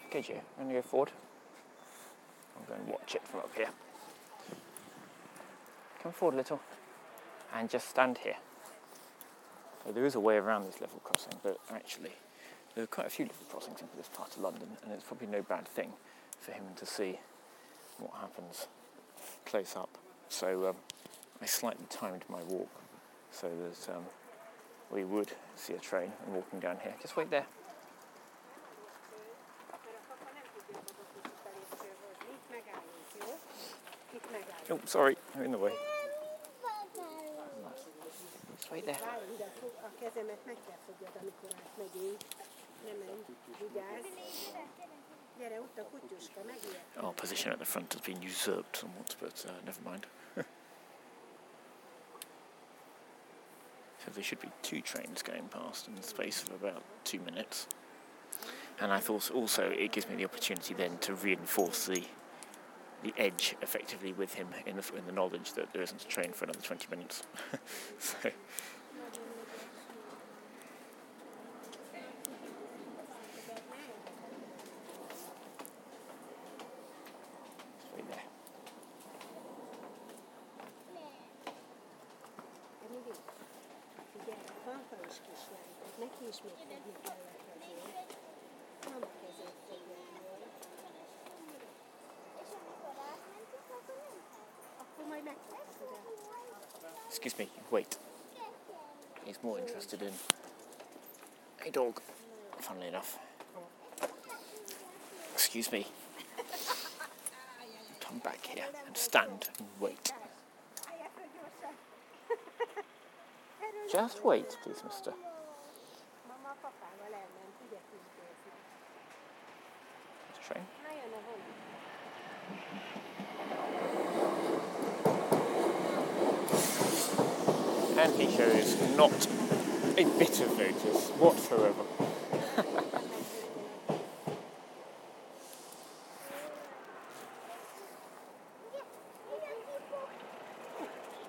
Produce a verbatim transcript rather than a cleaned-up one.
Okay, Gio, I'm going to go forward. I'm going to watch it from up here. Come forward a little. And just stand here. So there is a way around this level crossing, but actually there are quite a few level crossings in this part of London, and it's probably no bad thing for him to see what happens close up. So um, I slightly timed my walk so that um, we would see a train and walking down here. Just wait there. Oh, sorry, I'm in the way. Just wait there. Our position at the front has been usurped somewhat, but uh, never mind. So there should be two trains going past in the space of about two minutes. And I thought also it gives me the opportunity then to reinforce the the edge effectively with him in the, in the knowledge that there isn't a train for another twenty minutes. So. Excuse me, wait. He's more interested in a dog, funnily enough. Excuse me. Come back here and stand and wait. Just wait, please, mister. This train. And he shows not a bit of notice whatsoever.